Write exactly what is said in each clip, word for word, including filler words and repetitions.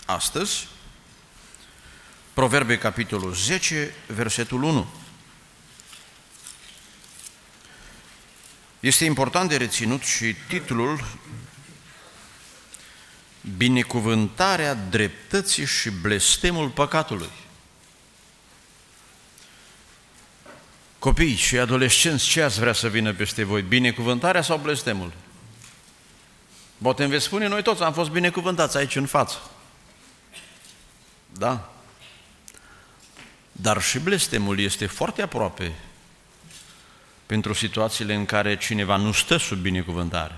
astăzi, Proverbe, capitolul zece, versetul unu. Este important de reținut și titlul Binecuvântarea dreptății și blestemul păcatului. Copii și adolescenți, ce ați vrea să vină peste voi? Binecuvântarea sau blestemul? Poate îmi veți spune, noi toți am fost binecuvântați aici în față. Da. Dar și blestemul este foarte aproape pentru situațiile în care cineva nu stă sub binecuvântare.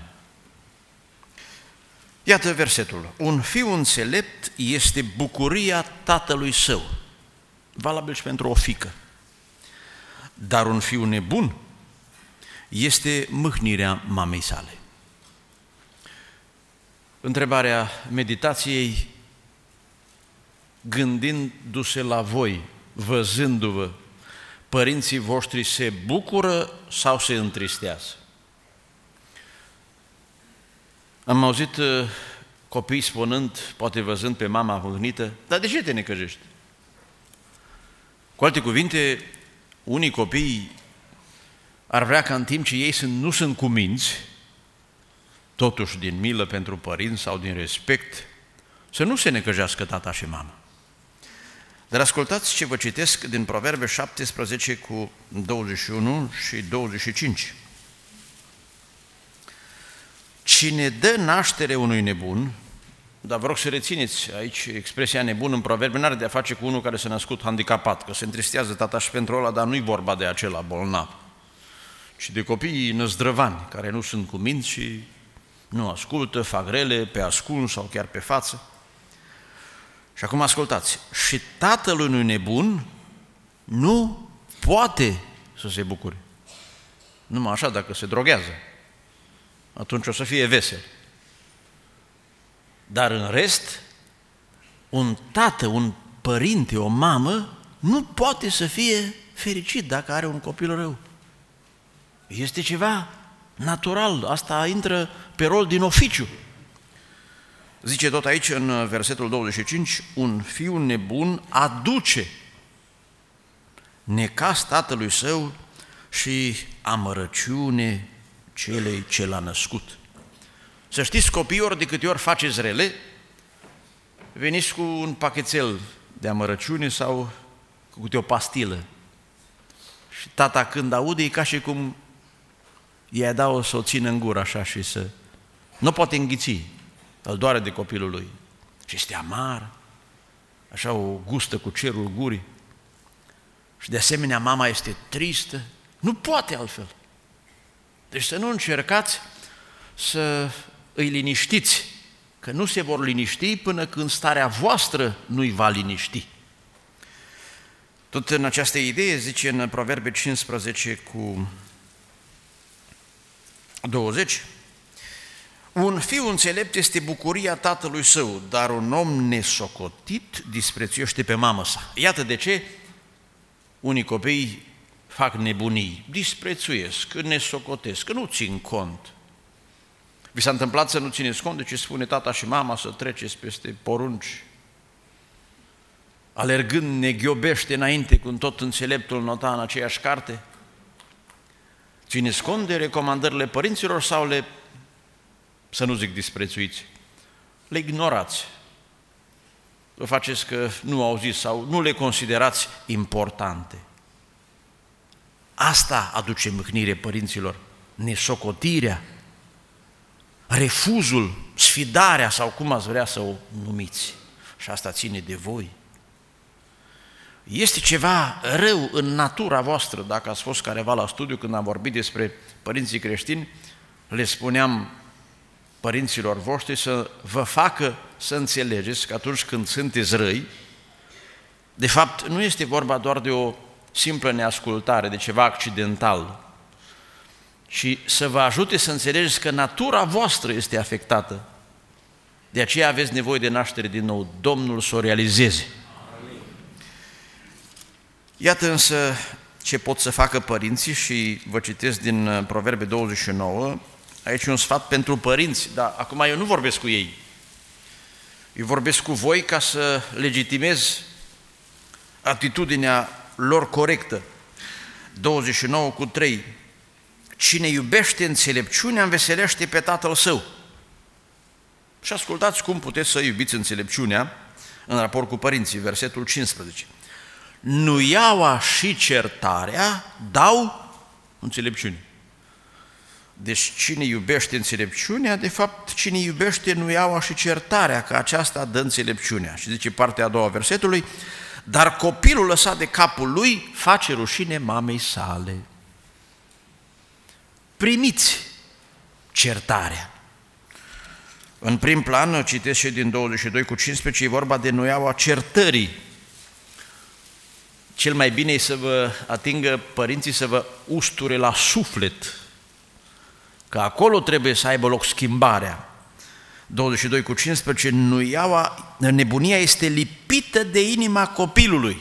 Iată versetul. Un fiu înțelept este bucuria tatălui său, valabil și pentru o fiică. Dar un fiu nebun este mâhnirea mamei sale. Întrebarea meditației, gândindu-se la voi, văzându-vă, părinții voștri se bucură sau se întristează? Am auzit copii spunând, poate văzând pe mama mâhnită, dar de ce te necăjești? Cu alte cuvinte, unii copii ar vrea ca în timp ce ei sunt, nu sunt cuminți, totuși din milă pentru părinți sau din respect, să nu se necăjească tata și mama. Dar ascultați ce vă citesc din Proverbe șaptesprezece cu douăzeci și unu și douăzeci și cinci. Cine dă naștere unui nebun, dar vă rog să rețineți aici expresia nebun în Proverbe, n-are de a face cu unul care s-a născut handicapat, că se întristează tata și pentru ăla, dar nu-i vorba de acela bolnav, ci de copiii năzdrăvani, care nu sunt cuminți și nu ascultă, fac rele pe ascuns sau chiar pe față. Și acum ascultați, și tatăl unui nebun nu poate să se bucure. Numai așa, dacă se droghează, atunci o să fie vesel. Dar în rest, un tată, un părinte, o mamă, nu poate să fie fericit dacă are un copil rău. Este ceva natural, asta intră pe rol din oficiu. Zice tot aici în versetul douăzeci și cinci, un fiu nebun aduce necaz tatălui său și amărăciune celei ce l-a născut. Să știți, copiii, ori de câte ori faceți rele, veniți cu un pachetel de amărăciune sau cu câte o pastilă. Și tata când aude, e ca și cum i-a dat-o să o țină în gură așa și să... Nu poate înghiți, îl doare de copilul lui. Și este amar, așa o gustă cu cerul gurii. Și de asemenea mama este tristă, nu poate altfel. Deci să nu încercați să îi liniștiți, că nu se vor liniști până când starea voastră nu-i va liniști. Tot în această idee zice în Proverbe cincisprezece cu douăzeci, un fiu înțelept este bucuria tatălui său, dar un om nesocotit disprețuiește pe mamă sa. Iată de ce unii copii fac nebunii, disprețuiesc, nesocotesc, că nu țin cont. Vi s-a întâmplat să nu țineți cont de ce spune tata și mama, să treceți peste porunci, alergând neghiobește înainte, cum tot înțeleptul nota în aceeași carte? Țineți cont de recomandările părinților sau le, să nu zic disprețuiți, le ignorați? Vă faceți că nu auziți sau nu le considerați importante. Asta aduce mâhnire părinților, nesocotirea, refuzul, sfidarea sau cum ați vrea să o numiți. Și asta ține de voi. Este ceva rău în natura voastră. Dacă ați fost careva la studiu când am vorbit despre părinții creștini, le spuneam părinților voștri să vă facă să înțelegeți că atunci când sunteți răi, de fapt nu este vorba doar de o simplă neascultare, de ceva accidental, ci să vă ajute să înțelegeți că natura voastră este afectată. De aceea aveți nevoie de naștere din nou. Domnul să o realizeze. Iată însă ce pot să facă părinții și vă citesc din Proverbe douăzeci și nouă, aici un sfat pentru părinți, dar acum eu nu vorbesc cu ei. Eu vorbesc cu voi ca să legitimez atitudinea lor corectă. douăzeci și nouă cu trei. Cine iubește înțelepciunea înveselește pe tatăl său. Și ascultați cum puteți să iubiți înțelepciunea în raport cu părinții, versetul cincisprezece. Nuiaua și certarea dau înțelepciune. Deci cine iubește înțelepciunea, de fapt cine iubește nuiaua și certarea, că aceasta dă înțelepciunea. Și zice partea a doua a versetului, dar copilul lăsat de capul lui face rușine mamei sale. Primiți certarea. În prim plan, citesc și din douăzeci și doi cu cincisprezece, e vorba de nuiaua certării. Cel mai bine e să vă atingă părinții să vă usture la suflet, că acolo trebuie să aibă loc schimbarea. douăzeci și doi cu cincisprezece, nuiaua, nebunia este lipită de inima copilului,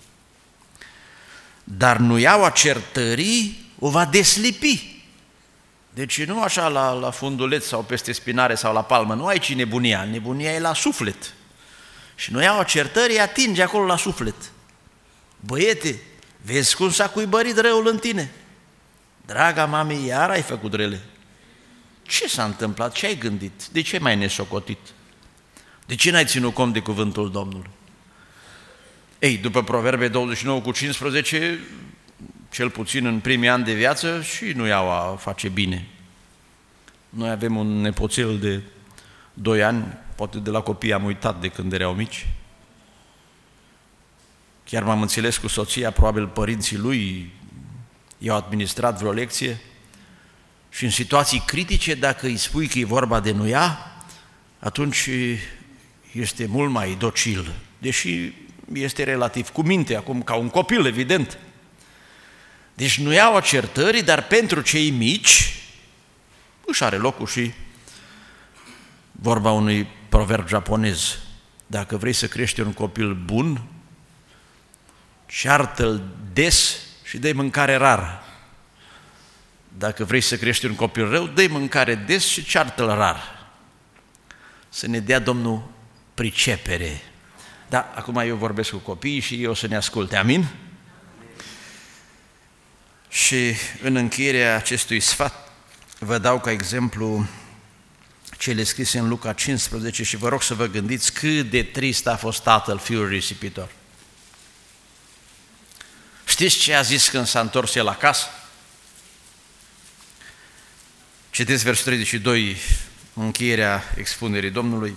dar nuiaua certării o va deslipi. Deci nu așa la, la funduleț sau peste spinare sau la palmă, nu aici nebunia, nebunia e la suflet. Și nuiaua certării atinge acolo la suflet. Băiete, vezi cum s-a cuibărit răul în tine? Draga mame, iar ai făcut rele. Ce s-a întâmplat? Ce ai gândit? De ce m-ai nesocotit? De ce n-ai ținut cont de cuvântul Domnului? Ei, după Proverbe douăzeci și nouă cu cincisprezece, cel puțin în primii ani de viață, și nuiaua face bine. Noi avem un nepoțel de doi ani, poate de la copii am uitat de când erau mici. Chiar m-am înțeles cu soția, probabil părinții lui i-au administrat vreo lecție și în situații critice, dacă îi spui că e vorba de nuia, atunci este mult mai docil, deși este relativ cu minte, acum ca un copil, evident. Deci nuiaua certării, dar pentru cei mici își are locul și vorba unui proverb japonez. Dacă vrei să crești un copil bun, ceartă-l des și dă-i mâncare rar. Dacă vrei să crești un copil rău, dă-i mâncare des și ceartă-l rar. Să ne dea Domnul pricepere. Da, acum eu vorbesc cu copiii și ei o să ne asculte, amin? Și în încheierea acestui sfat vă dau ca exemplu cele scrise în Luca cincisprezece și vă rog să vă gândiți cât de trist a fost tatăl fiului risipitor. Știți ce a zis când s-a întors el acasă? Citeți versul treizeci și doi, încheierea expunerii Domnului.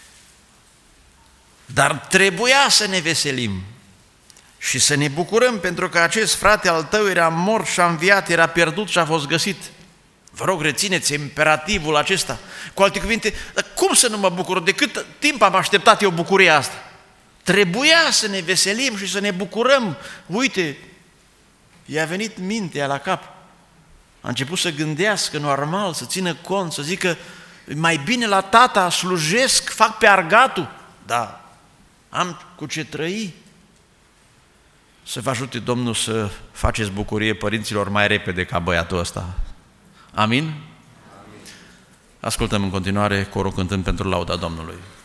Dar trebuia să ne veselim și să ne bucurăm, pentru că acest frate al tău era mort și a înviat, era pierdut și a fost găsit. Vă rog, rețineți imperativul acesta. Cu alte cuvinte, dar cum să nu mă bucur? De cât timp am așteptat eu bucuria asta? Trebuia să ne veselim și să ne bucurăm. Uite, i-a venit mintea la cap. A început să gândească normal, să țină cont, să zică mai bine la tata, slujesc, fac pe argatul. Da, am cu ce trăi. Să vă ajute Domnul să faceți bucurie părinților mai repede ca băiatul ăsta. Amin? Amin. Ascultăm în continuare corul cântând pentru lauda Domnului.